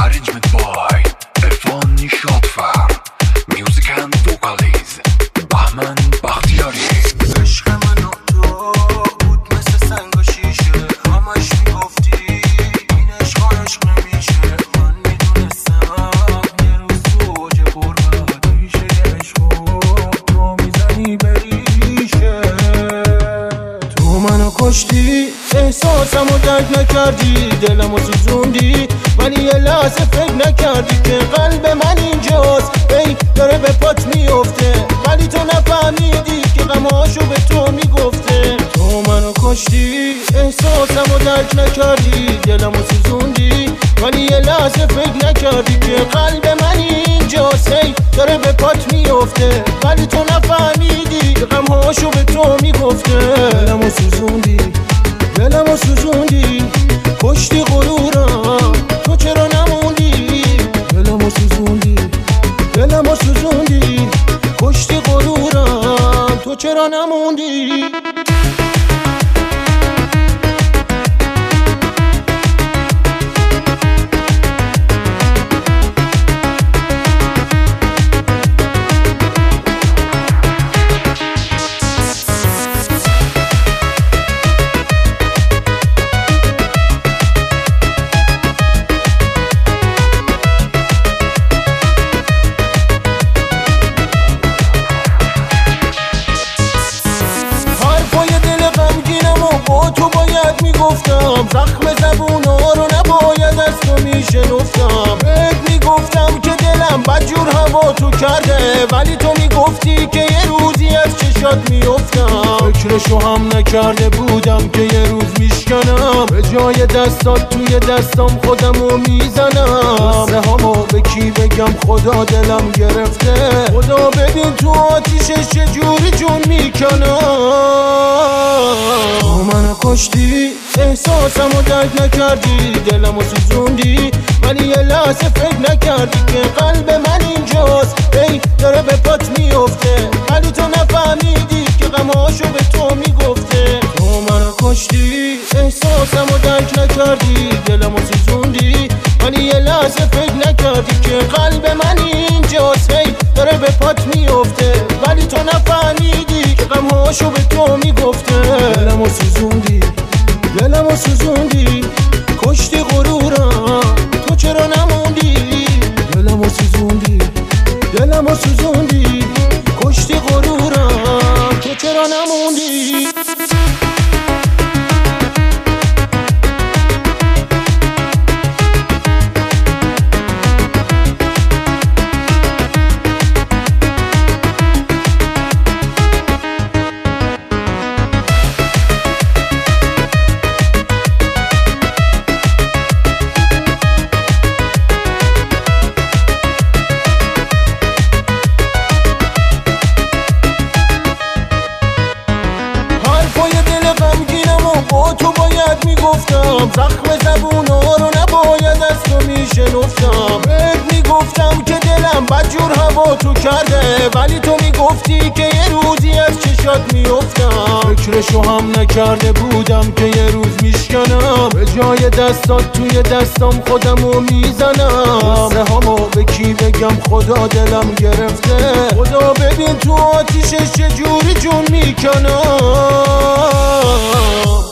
Arrangement by Irfan Nishadfar. Music and vocals بهمن بختیاری. عشق من و تو بود مثل سنگ و شیشه، همش میگفتی این عشق نمیشه. من میدونستم یه روز تو اوج قربت میشه یه عشق تو میزنی بریشه. تو منو کشتی، احساسمو درک نکردی، دلمو سوزوندی، ولی یه لحظه فکر نکردی که قلب من اینجاست ای داره به پات میفته، ولی تو نفهمیدی که غماشو به تو میگفته. تو منو کشتی، احساسمو درک نکردی، دلمو سوزوندی، ولی یه لحظه فکر نکردی که قلب من اینجاست ای داره به پات میفته، ولی تو نفهمیدی که غماشو به تو میگفته. دلمو سوزوندی، دلمو سوزوندی، کشتی غرورم، تو چرا نموندی؟ دلمو سوزوندی، دلمو سوزوندی، کشتی غرورم، تو چرا نموندی؟ تو باید میگفتم، زخم زبونا رو نباید از تو میشنفتم. بهت میگفتم که دلم بدجور هوا تو کرده، ولی تو میگفتی که یه روزی از چشات میفتم. فکرشو هم نکرده بودم که یه روز میشکنم، به جای دستات توی دستام خودمو میزنم. قصه هامو به کی بگم خدا دلم گرفته، خدا ببین تو آتیشش چجوری جون میکنم. تو منو کشتی، احساسمو درک نکردی، دلمو سوزوندی، ولی یه لحظه فکر نکردی که قلب من اینجاست ای داره به پات میفته، ولی تو نفهمیدی که غماشو به تو میگفته. تو منو کشتی، احساسمو درک نکردی، دلمو سوزوندی، ولی یه لحظه فکر نکردی که قلب من اینجاست ای داره به پات میفته، ولی تو نفهمیدی که غماشو به تو میگفته. دلمو سوزوندی، دلمو سوزوندی، کشتی غرورم، تو چرا نموندی؟ دلمو سوزوندی، دلمو سوزوندی، کشتی غرورم، تو چرا نموندی؟ تو باید میگفتم، زخم زبونا رو نباید از تو میشنفتم. بهت میگفتم که دلم بدجور هوا تو کرده، ولی تو میگفتی که یه روزی از چشات میفتم. فکرشو هم نکرده بودم که یه روز میشکنم، به جای دستات توی دستام خودمو میزنم. قصه هامو به کی بگم خدا دلم گرفته، خدا ببین تو آتیشش چجوری جون میکنم.